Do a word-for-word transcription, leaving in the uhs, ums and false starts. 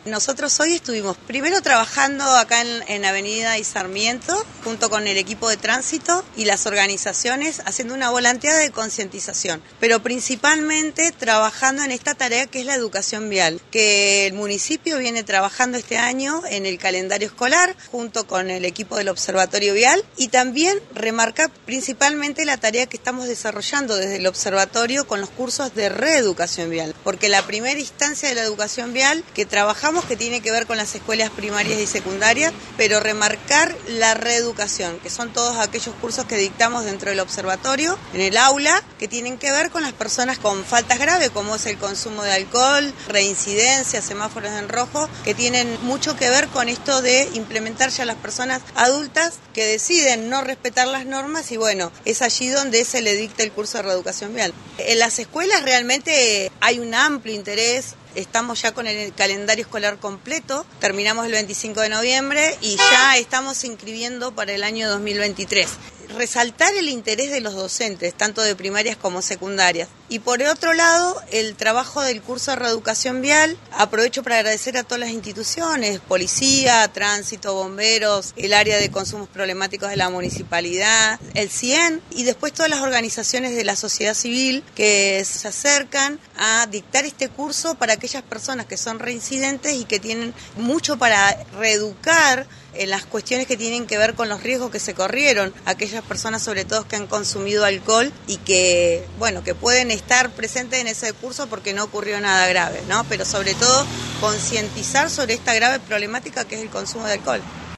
Nosotros hoy estuvimos primero trabajando acá en, en Avenida y Sarmiento, junto con el equipo de tránsito y las organizaciones, haciendo una volanteada de concientización, pero principalmente trabajando en esta tarea que es la educación vial, que el municipio viene trabajando este año en el calendario escolar, junto con el equipo del Observatorio Vial, y también remarcar principalmente la tarea que estamos desarrollando desde el observatorio con los cursos de reeducación vial, porque la primera instancia de la educación vial que trabajamos que tiene que ver con las escuelas primarias y secundarias, pero remarcar la reeducación, que son todos aquellos cursos que dictamos dentro del observatorio, en el aula, que tienen que ver con las personas con faltas graves, como es el consumo de alcohol, reincidencia, semáforos en rojo, que tienen mucho que ver con esto de implementar ya las personas adultas que deciden no respetar las normas, y bueno, es allí donde se le dicta el curso de reeducación vial. En las escuelas realmente hay un amplio interés. Estamos ya con el calendario escolar completo, terminamos el veinticinco de noviembre y ya estamos inscribiendo para el año dos mil veintitrés. Resaltar el interés de los docentes, tanto de primarias como secundarias. Y por otro lado, el trabajo del curso de reeducación vial, aprovecho para agradecer a todas las instituciones, policía, tránsito, bomberos, el área de consumos problemáticos de la municipalidad, el C I E N, y después todas las organizaciones de la sociedad civil que se acercan a dictar este curso para aquellas personas que son reincidentes y que tienen mucho para reeducar en las cuestiones que tienen que ver con los riesgos que se corrieron, aquellas personas sobre todo que han consumido alcohol y que, bueno, que pueden estar presentes en ese curso porque no ocurrió nada grave, ¿no? Pero sobre todo concientizar sobre esta grave problemática que es el consumo de alcohol.